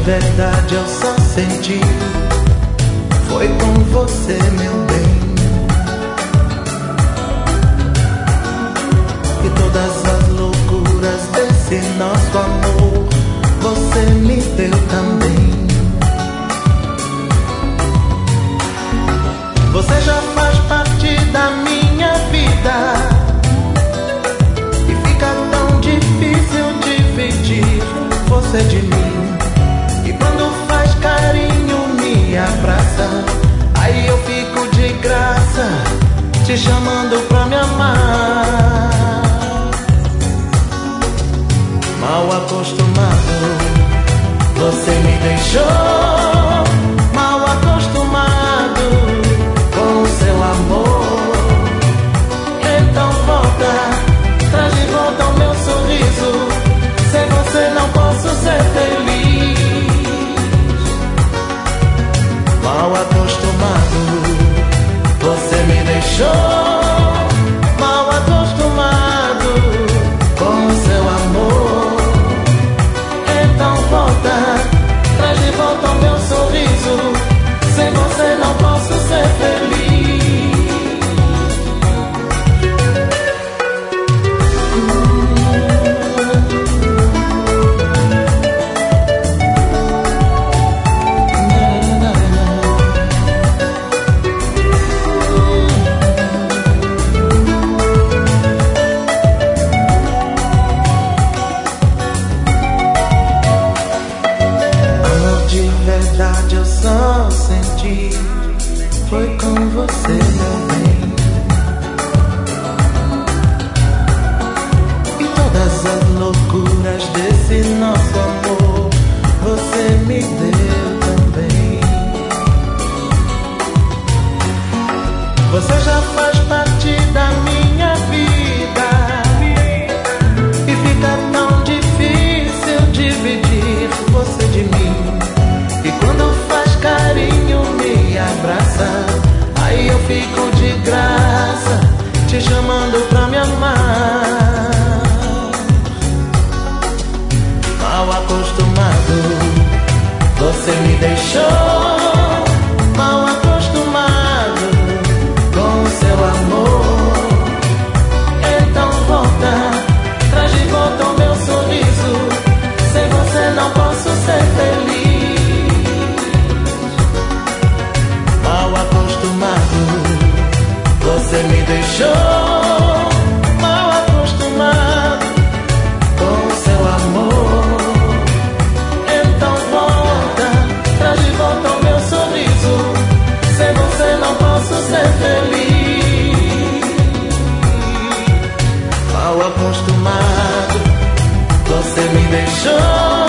verdade eu só senti foi com você, meu bem. E todas as loucuras desse nosso amor você me deu também. Você já faz parte da minha vida e fica tão difícil dividir você de mim. E quando faz carinho me abraça, aí eu fico de graça te chamando pra me amar. Mal acostumado, você me deixou. Mal acostumado com o seu amor. Então volta, traz de volta o meu sorriso. Sem você não posso ser feliz. Mal acostumado, você me deixou. Mal acostumado com o seu amor. Então volta, traz de volta o meu sorriso. Sem você não posso ser feliz. Eu só senti foi com você, meu bem. E todas as loucuras desse nosso amor você me deu também. Você já faz parte da minha vida e fica tão difícil dividir você de mim. E quando faz carinho me abraça, aí eu fico de graça te chamando pra me amar. Mal acostumado, você me deixou. Mal acostumado com o seu amor. Então volta, traz de volta o meu sorriso. Sem você não posso ser feliz. Mal acostumado, você me deixou. Mal acostumado com o seu amor. Então volta, traz de volta o meu sorriso. Sem você não posso ser feliz. Mal acostumado, você me deixou.